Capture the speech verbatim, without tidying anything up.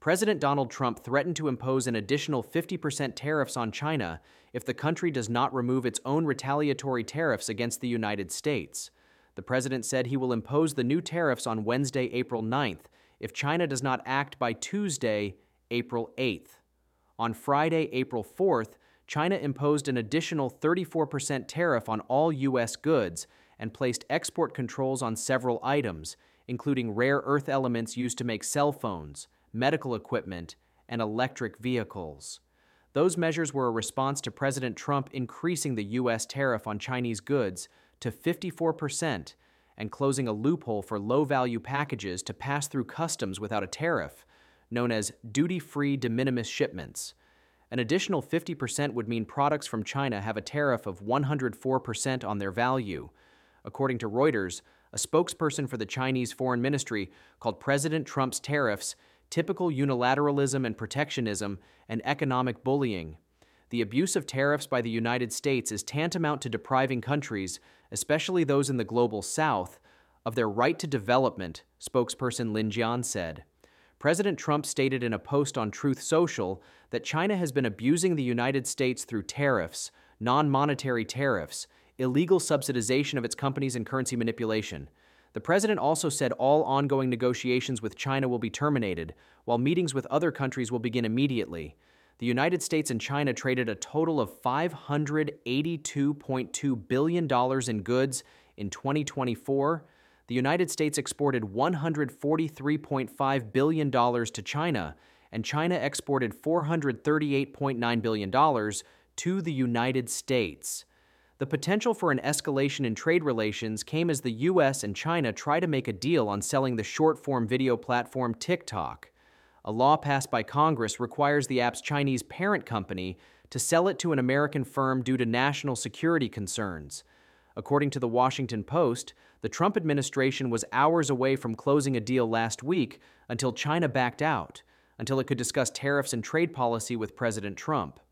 President Donald Trump threatened to impose an additional fifty percent tariffs on China if the country does not remove its own retaliatory tariffs against the United States. The president said he will impose the new tariffs on Wednesday, April ninth, if China does not act by Tuesday, April eighth. On Friday, April fourth, China imposed an additional thirty-four percent tariff on all U S goods and placed export controls on several items, including rare earth elements used to make cell phones, medical equipment, and electric vehicles. Those measures were a response to President Trump increasing the U S tariff on Chinese goods to fifty-four percent and closing a loophole for low-value packages to pass through customs without a tariff, known as duty-free de minimis shipments. An additional fifty percent would mean products from China have a tariff of one hundred four percent on their value. According to Reuters, a spokesperson for the Chinese Foreign Ministry called President Trump's tariffs typical unilateralism and protectionism and economic bullying. The abuse of tariffs by the United States is tantamount to depriving countries, especially those in the global south, of their right to development, spokesperson Lin Jian said. President Trump stated in a post on Truth Social that China has been abusing the United States through tariffs, non-monetary tariffs, illegal subsidization of its companies, and currency manipulation. The president also said all ongoing negotiations with China will be terminated, while meetings with other countries will begin immediately. The United States and China traded a total of five hundred eighty-two point two billion dollars in goods in twenty twenty-four. The United States exported one hundred forty-three point five billion dollars to China, and China exported four hundred thirty-eight point nine billion dollars to the United States. The potential for an escalation in trade relations came as the U S and China try to make a deal on selling the short-form video platform TikTok. A law passed by Congress requires the app's Chinese parent company to sell it to an American firm due to national security concerns. According to the Washington Post, the Trump administration was hours away from closing a deal last week until China backed out, until it could discuss tariffs and trade policy with President Trump.